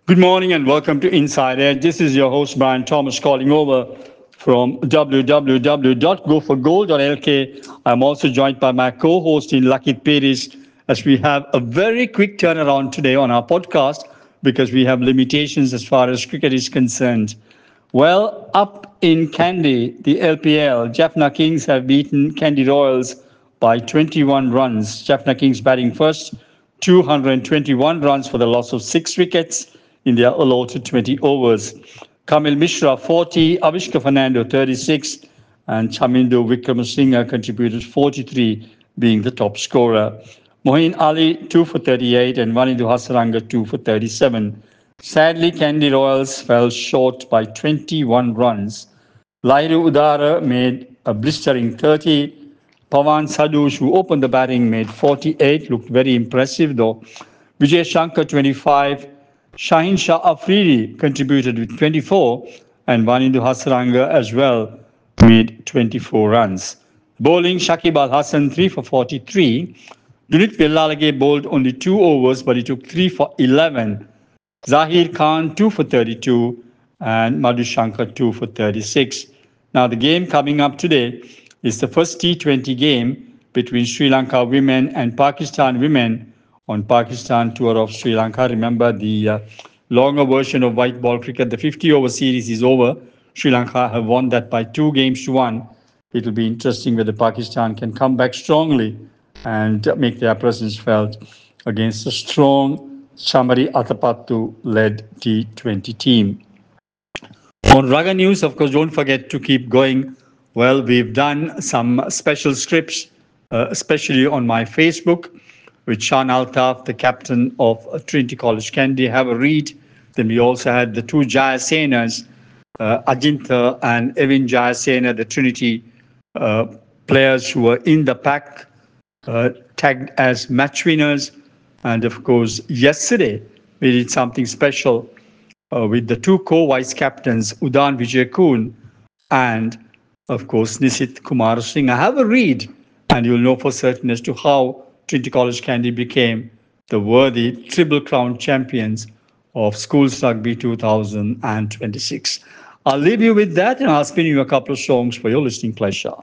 Good morning and welcome to Inside Edge. This is your host Brian Thomas calling over from www.goforgold.lk. I'm also joined by my co-host in Lakit Peris as we have a very quick turnaround today on our podcast because we have limitations as far as cricket is concerned. Well, up in Kandy, the LPL, Jaffna Kings have beaten Kandy Royals by 21 runs. Jaffna Kings batting first, 221 runs for the loss of 6 wickets in their allotted 20 overs. Kamil Mishra 40, Avishka Fernando 36, and Chamindo Wickramasinghe contributed 43, being the top scorer. Moeen Ali 2 for 38 and Wanindu Hasaranga 2 for 37. Sadly, Kandy Royals fell short by 21 runs. Lairu Udara made a blistering 30. Pawan Sadhush, who opened the batting, made 48, looked very impressive though. Vijay Shankar 25, Shaheen Shah Afridi contributed with 24, and Wanindu Hasaranga as well made 24 runs. Bowling, Shakib Al Hassan 3 for 43. Dunit Villalage bowled only 2 overs, but he took 3 for 11. Zahir Khan 2 for 32 and Madhu Shankar 2 for 36. Now the game coming up today is the first T20 game between Sri Lanka women and Pakistan women on Pakistan tour of Sri Lanka. Remember the longer version of white ball cricket, the 50-over series is over. Sri Lanka have won that by 2 games to 1. It will be interesting whether Pakistan can come back strongly and make their presence felt against a strong Shamari Athapattu-led T20 team. On Raga News, of course, don't forget to keep going. Well, we've done some special scripts, especially on my Facebook, with Sean Altaf, the captain of Trinity College Kandy. Have a read. Then we also had the two Jayasenas, Ajinta and Evin Jayasena, the Trinity uh, players who were in the pack, tagged as match winners. And of course, yesterday we did something special with the two co-vice captains, Udan Vijay Kun and, of course, Nisit Kumar Singh. Have a read, and you'll know for certain as to how Trinity College Kandy became the worthy Triple Crown champions of Schools Rugby 2026. I'll leave you with that, and I'll spin you a couple of songs for your listening pleasure.